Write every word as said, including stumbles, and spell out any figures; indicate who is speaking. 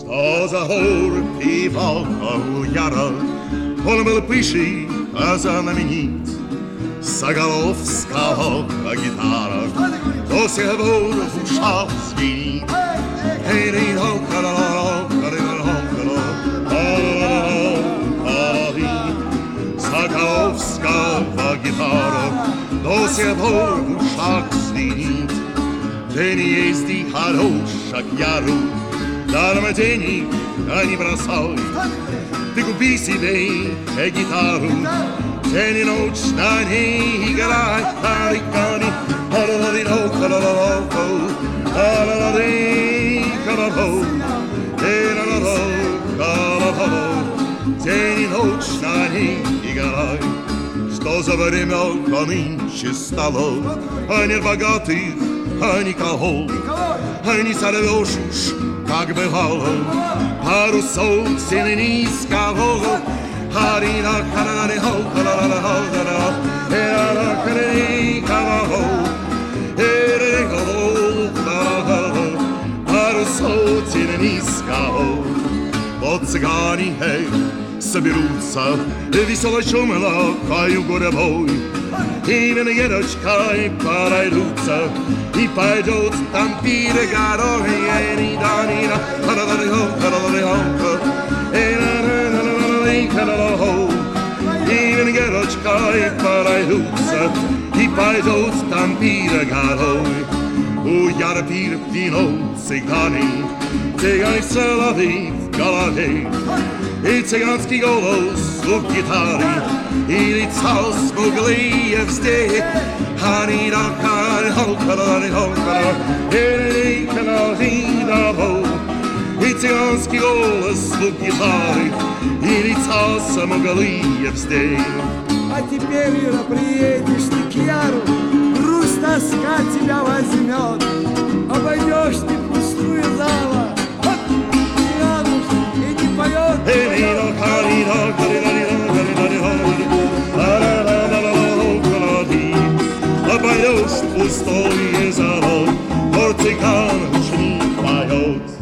Speaker 1: Что за гор півалка у яра, он был пыший, а знаменит. Заголовского гитара до сих пор в ушах звенит. Заголовского гитара до сих пор в ушах звенит. Ты не езди хороша к яру, даром денег, а не бросай. Ты купи себе гитару, день и ночь на ней играй. Арикани, алалалино, калалалоко, алалали, калало, элалало, калалало. День и ночь на ней играй. Что за время нынче стало, а нет богатых, а никого, а не сорвешь уж, как бывало, парусов сильно низкого. Харина, харана, хо, харана, хо, харана, эра, харани, каваго, эре, хо, харана, парусов сильно низкого. Вот цыгане, эй, соберутся, весело шумно, каю городой. Именно едочкой пройдутся, и пойдет там перегорой. Эри-да-ни-да, ха-да-да-ди-хо, ха-да-да-ди-хо, эра-да-да-да-да-да-да-да-да-да. Именно едочкой пройдутся, и пойдет там перегорой. У яра пир вино цыганы, цыгане соловей в голове, и цыганский голос звук гитары, и лицо смуглые везде. Ханида, ханихо, калалихо, калалихо, и цыганский голос звук гитары, и лицо смуглые везде.
Speaker 2: А теперь, Ира, приедешь ты к яру, грусть, тоска тебя возьмет, обойдешь ты пустую залу, вот, и не поет.
Speaker 1: Обойдешь пустое зало, портикан уж не поет.